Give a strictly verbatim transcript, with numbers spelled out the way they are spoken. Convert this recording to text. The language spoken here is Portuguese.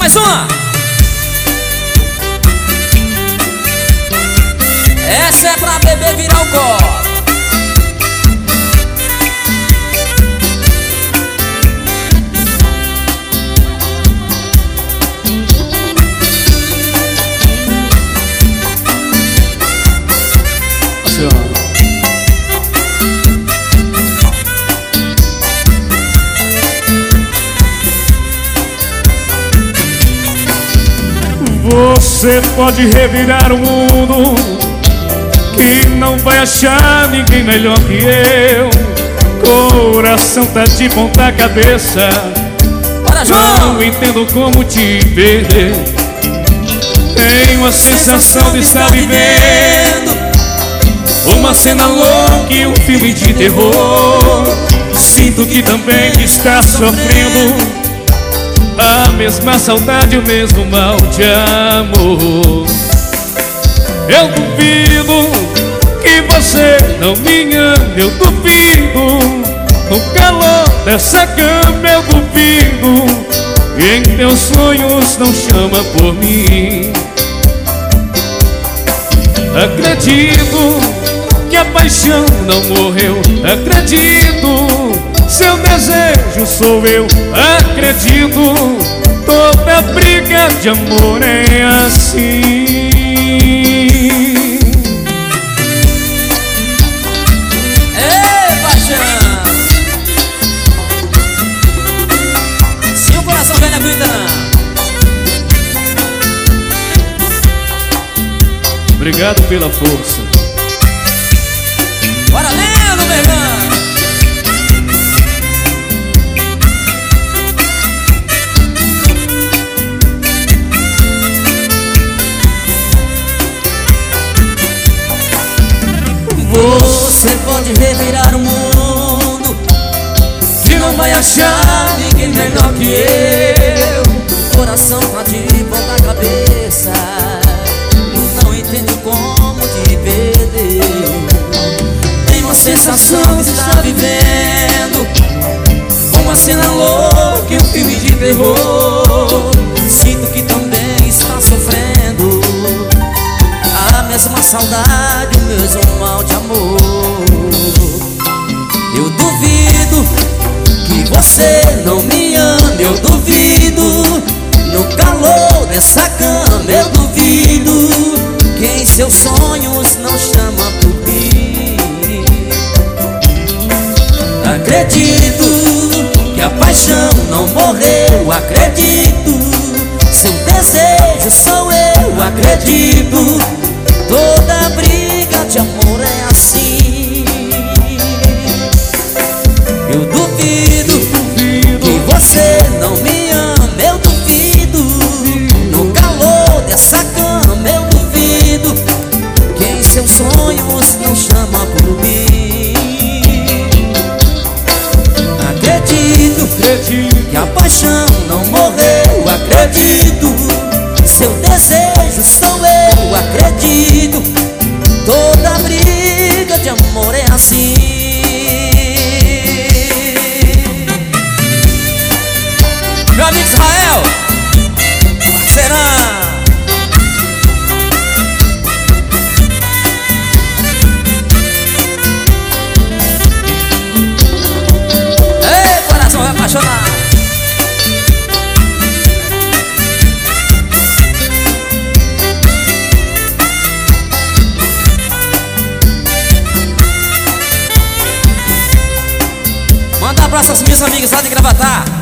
mais uma. Essa é pra beber virar o copo. Você pode revirar o mundo, que não vai achar ninguém melhor que eu. Coração tá de ponta cabeça, Bora, João! não entendo como te perder. Tenho a sensação de estar vivendo uma cena louca e um filme de terror. Sinto que também está sofrendo a mesma saudade, o mesmo mal de amor. Eu duvido que você não me ame, eu duvido. No calor dessa cama eu duvido que em teus sonhos não chama por mim. Acredito que a paixão não morreu, acredito, seu desejo sou eu, acredito. Toda briga de amor é assim. Ei, paixão! Se o coração velho aguenta não. Obrigado pela força. Bora lendo, meu irmão! Você pode revirar o mundo, que não vai achar ninguém melhor que eu. Coração tá de ponta cabeça, não entende como te perder. Tem uma sensação de estar vivendo uma cena louca e um filme de terror. Sinto que também está sofrendo a mesma saudade, o mesmo mal de amor. Eu duvido que você não me ame, eu duvido. No calor dessa cama eu duvido que em seus sonhos não chama por mim. Acredito que a paixão não morreu, acredito, seu desejo sou eu, acredito. Toda briga de amor é assim. Eu duvido, duvido que você não me ama, eu duvido. No calor dessa cama eu duvido que em seus sonhos não chama por mim. Acredito, acredito que a paixão não morreu, acredito, seu desejo sou eu, acredito. Toda briga de amor é assim. Meu amigo Israel, parceirão. Ei, coração vai apaixonar. Manda um abraço aos meus amigos lá de Gravatá.